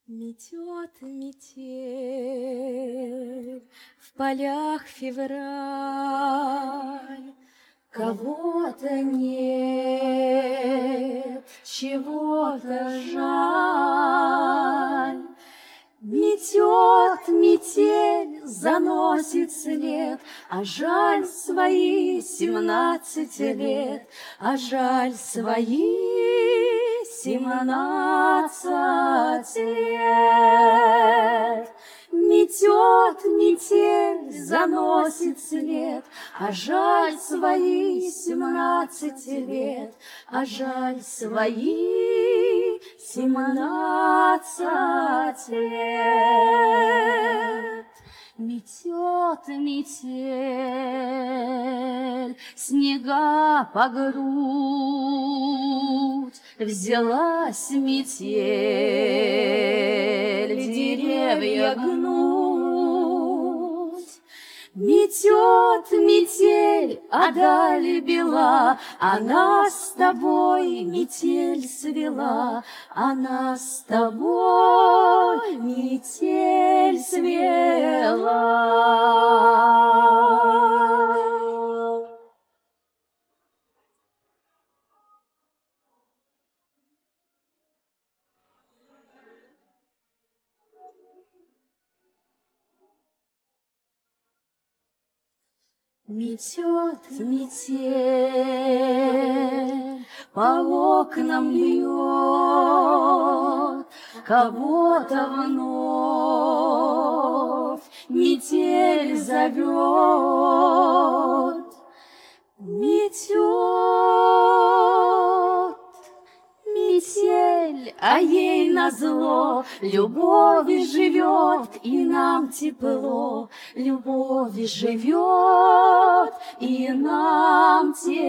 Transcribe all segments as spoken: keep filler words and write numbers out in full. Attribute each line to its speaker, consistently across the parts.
Speaker 1: Метет метель, в полях февраль, кого-то нет, чего-то жаль. Метет метель, заносит след, а жаль свои семнадцать лет, а жаль свои семнадцать лет. Метет метель, заносит след, а жаль свои семнадцать лет, а жаль свои семнадцать лет. Метет метель, снега по грудь, взялась метель деревья гнуть. Метет метель, а дали бела, она с тобой метель свела, она с тобой метель свела. Метет метель, по окнам льет, кого-то вновь метель зовет. Метет метель, а ей назло любови живет, и нам тепло. Любови живет, и нам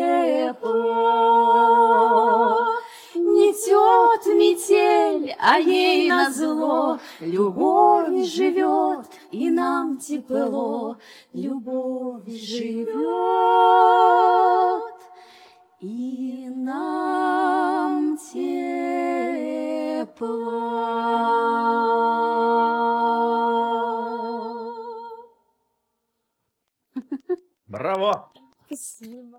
Speaker 1: тепло. Метет метель, а ей назло любови живет, и нам тепло. Любови живет, и нам тепло.
Speaker 2: Браво!
Speaker 1: Спасибо.